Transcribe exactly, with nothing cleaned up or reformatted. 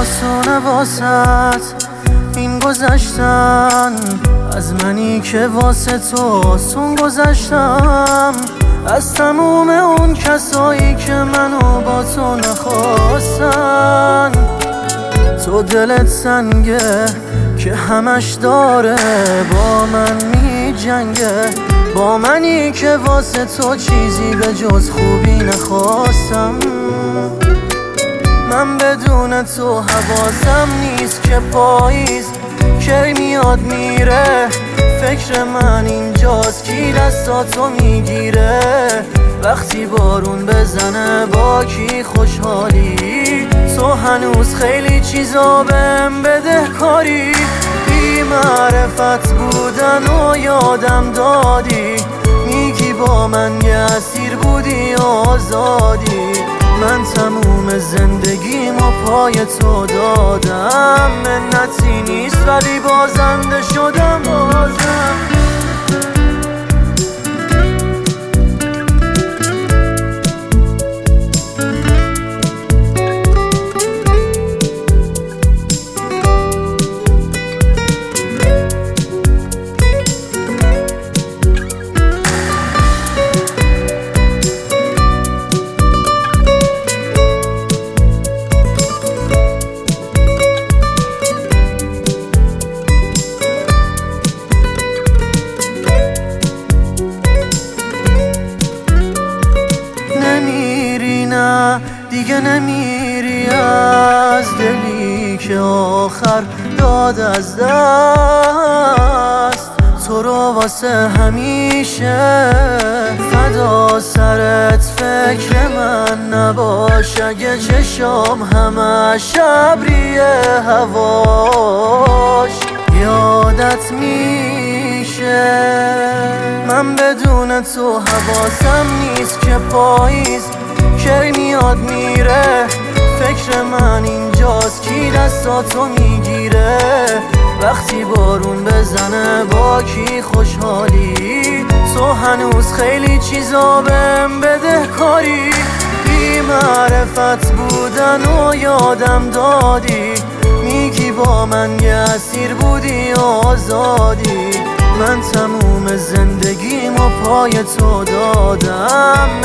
آسونه واسط این گذشتن از منی که واسه تو آسون گذشتم، از تموم اون کسایی که منو با تو نخواستن. تو دلت سنگه که همش داره با من می جنگه، با منی که واسه تو چیزی به جز خوبی نخواستم. من بدون تو حواسم نیست که پاییز کی میاد میره، فکر من اینجاست کی دستاتو میگیره. وقتی بارون بزنه با کی خوشحالی، تو هنوز خیلی چیزا بهم بده کاری. بی معرفت بودن و یادم دادی، میگی با من یه اسیر بودی آزادی. من تموم زندگیمو پای تو دادم، منتی نیست ولی بازنده شدم بازم. دیگه نمیری از دلی که آخر داد از دست. تو رو واسه همیشه فدا سرت فکر من نباش. اگه چشام همش ابریه هواش یادت میشه. من بدون تو حواسم نیست که پاییز کی میاد میره، فکر من اینجاست کی دستاتو میگیره. وقتی بارون بزنه با کی خوشحالی، تو هنوز خیلی چیزا بهم بده کاری. بی معرفت بودن و یادم دادی، میگی با من یه اسیر بودی آزادی. من تموم زندگیمو پای تو دادم،